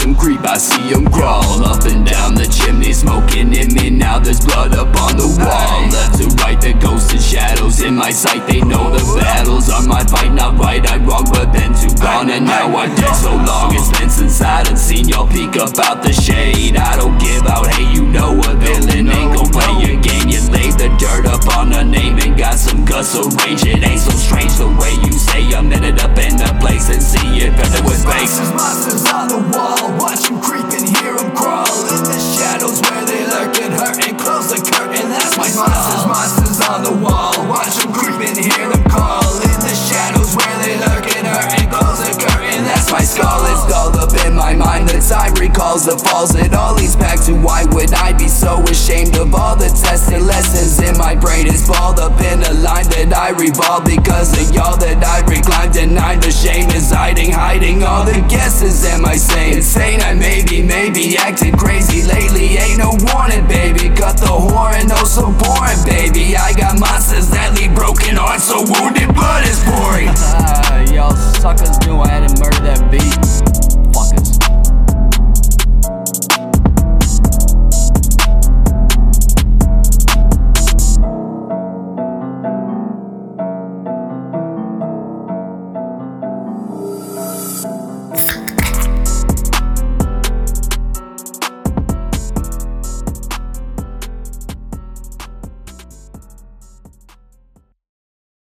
them creep, I see them crawl up and down the chimney, smoking in me. Now there's blood up on the wall. Left to right, the ghosts and shadows in my sight. They know the battles are my fight, not right, I wrong, but then too gone. And now I'm dead so long, it's been since I done seen y'all peek up out the shade. I don't give out, hey, you know a villain ain't gon' play your game. You laid the dirt up on the name and got some guts, so rage. It ain't so strange the way you say a minute up in the place and see it better with face. Monsters on the wall, watch them creep and hear them crawl in the shadows where they lurk and hurt, and close the curtain, that's my skull. Monsters on the wall, watch them creep and hear them call in the shadows where they lurk and hurt, and close the curtain, that's my skull. It's dulled up in my mind, the time recalls the falls. It all leads back to why would I be so ashamed of all the tested lessons in my brain. It's balled up in a line that I revolve because of y'all that I recline. Denied the shame is hiding all the guesses. Am I sane? Insane, I maybe acted crazy lately. Ain't no warning, baby. Cut the horn, oh so boring, baby. I got monsters that leave broken hearts, so wounded blood is pouring.